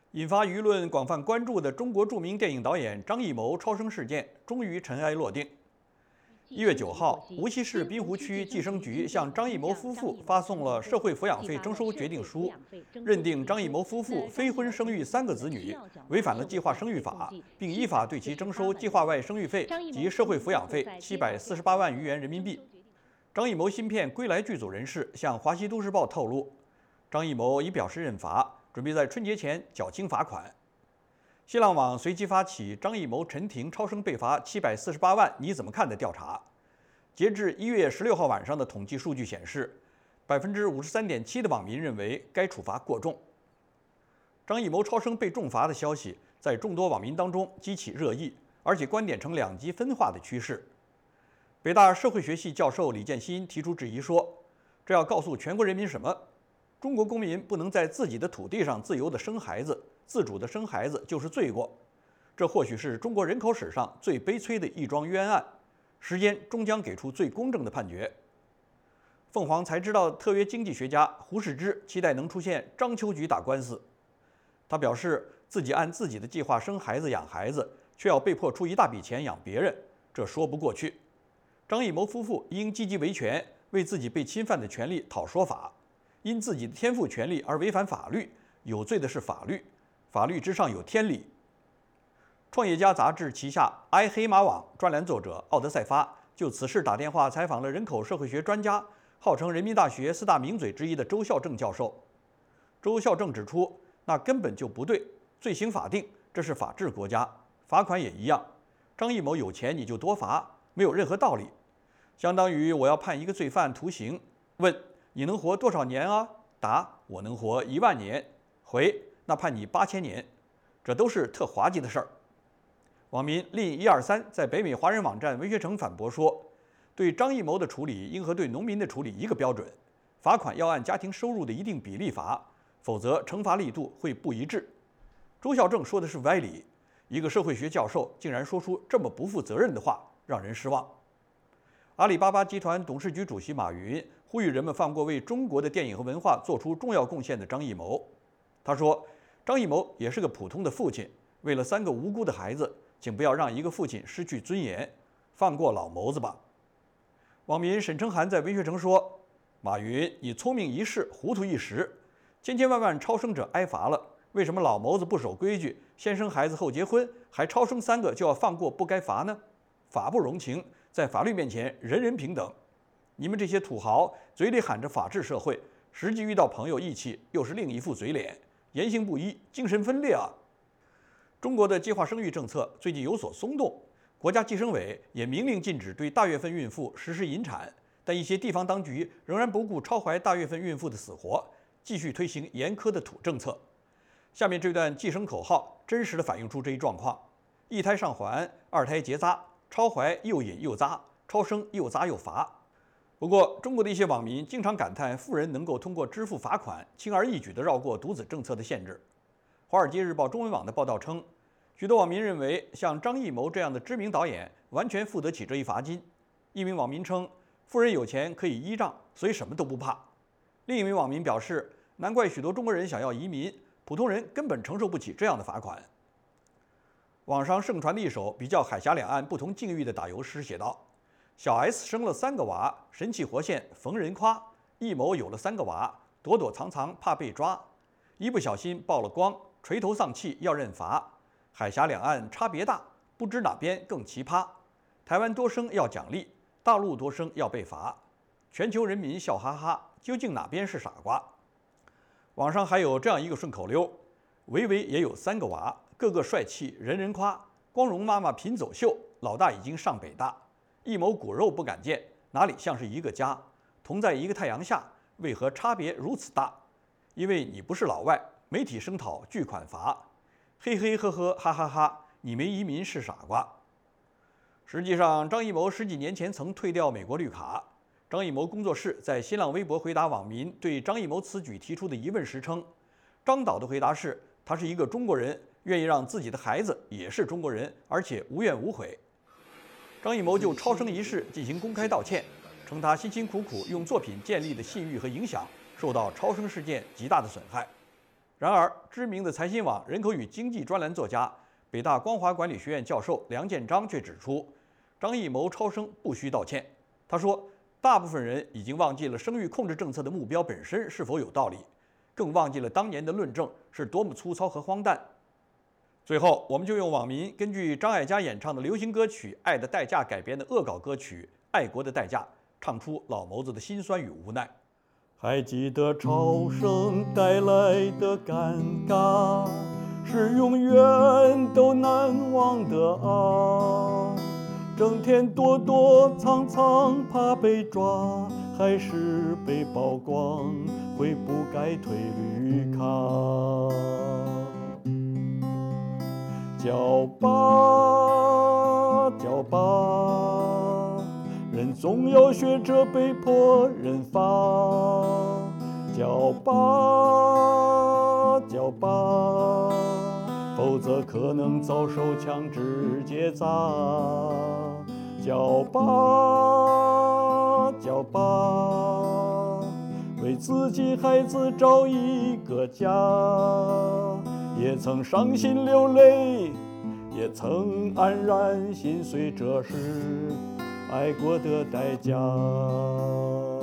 引发舆论广泛关注的中国著名电影导演张艺谋超生事件终于尘埃落定。1月9号，无锡市滨湖区计生局向张艺谋夫妇发送了社会抚养费征收决定书，认定张艺谋夫妇非婚生育3个子女，违反了计划生育法，并依法对其征收计划外生育费及社会抚养费748万余元人民币。张艺谋新片《归来》剧组人士向华西都市报透露，张艺谋已表示认罚，准备在春节前缴清罚款。新浪网随即发起张艺谋陈庭超生被罚748万你怎么看的调查。截至1月16号晚上的统计数据显示，53.7%的网民认为该处罚过重。张艺谋超生被重罚的消息在众多网民当中激起热议，而且观点呈两极分化的趋势。北大社会学系教授李建新提出质疑说，这要告诉全国人民什么？中国公民不能在自己的土地上自由地生孩子，自主地生孩子就是罪过。这或许是中国人口史上最悲催的一桩冤案，时间终将给出最公正的判决。凤凰才知道特约经济学家胡适之期待能出现章丘局打官司。他表示，自己按自己的计划生孩子养孩子，却要被迫出一大笔钱养别人，这说不过去。张艺谋夫妇应积极维权，为自己被侵犯的权利讨说法。因自己的天赋权利而违反法律，有罪的是法律，法律之上有天理。创业家杂志旗下埃黑马网专栏作者奥德赛发就此事打电话采访了人口社会学专家，号称人民大学4大名嘴之一的周孝正教授。周孝正指出，那根本就不对，罪行法定，这是法治国家，罚款也一样。张艺谋有钱你就多罚，没有任何道理。相当于我要判一个罪犯徒刑，问你能活多少年啊？答我能活1万年。回那判你8000年，这都是特滑稽的事儿。网民令123在北美华人网站文学城反驳说，对张艺谋的处理应和对农民的处理一个标准，罚款要按家庭收入的一定比例罚，否则惩罚力度会不一致。周孝正说的是歪理，一个社会学教授竟然说出这么不负责任的话，让人失望。阿里巴巴集团董事局主席马云呼吁人们放过为中国的电影和文化做出重要贡献的张艺谋。他说，张艺谋也是个普通的父亲，为了3个无辜的孩子，请不要让一个父亲失去尊严，放过老谋子吧。网民沈成涵在文学城说，马云，你聪明一世，糊涂一时，千千万万超生者挨罚了，为什么老谋子不守规矩，先生孩子后结婚，还超生3个就要放过不该罚呢？法不容情，在法律面前人人平等。你们这些土豪嘴里喊着法治社会，实际遇到朋友义气又是另一副嘴脸，言行不一，精神分裂啊！中国的计划生育政策最近有所松动，国家计生委也明令禁止对大月份孕妇实施引产，但一些地方当局仍然不顾超怀大月份孕妇的死活，继续推行严苛的土政策。下面这段计生口号真实地反映出这一状况：一胎上环，2胎结扎，超怀又引又扎，超生又扎又罚。不过，中国的一些网民经常感叹富人能够通过支付罚款，轻而易举地绕过独子政策的限制。《华尔街日报》中文网的报道称，许多网民认为，像张艺谋这样的知名导演完全付得起这一罚金。一名网民称，富人有钱可以依仗，所以什么都不怕。另一名网民表示，难怪许多中国人想要移民，普通人根本承受不起这样的罚款。网上盛传的一首比较海峡两岸不同境遇的打油诗写道，小 S 生了3个娃，神气活现逢人夸，艺谋有了3个娃，躲躲藏藏怕被抓，一不小心曝了光，垂头丧气要认罚。海峡两岸差别大，不知哪边更奇葩。台湾多生要奖励，大陆多生要被罚。全球人民笑哈哈，究竟哪边是傻瓜？网上还有这样一个顺口溜：维维也有3个娃，个个帅气人人夸。光荣妈妈品走秀，老大已经上北大。一谋骨肉不敢见，哪里像是一个家？同在一个太阳下，为何差别如此大？因为你不是老外，媒体声讨巨款罚。嘿嘿呵呵哈哈哈，你没移民是傻瓜。实际上，张艺谋10几年前曾退掉美国绿卡。张艺谋工作室在新浪微博回答网民对张艺谋此举提出的疑问时称，张导的回答是，他是一个中国人，愿意让自己的孩子也是中国人，而且无怨无悔。张艺谋就超生一事进行公开道歉，称他辛辛苦苦用作品建立的信誉和影响受到超生事件极大的损害。 然而，知名的财新网人口与经济专栏作家、北大光华管理学院教授梁建章却指出，张艺谋超生不需道歉。他说，大部分人已经忘记了生育控制政策的目标本身是否有道理，更忘记了当年的论证是多么粗糙和荒诞。最后，我们就用网民根据张艾嘉演唱的流行歌曲《爱的代价》改编的恶搞歌曲《爱国的代价》，唱出老谋子的辛酸与无奈。还记得超生带来的尴尬，是永远都难忘的啊！整天躲躲藏藏，怕被抓，还是被曝光，会不该退绿卡。叫吧，叫吧，人总要学着被迫认罚。叫吧，叫吧，否则可能遭受强制结扎。叫吧，叫吧，为自己孩子找一个家。也曾伤心流泪，也曾黯然心碎，这是爱过的代价。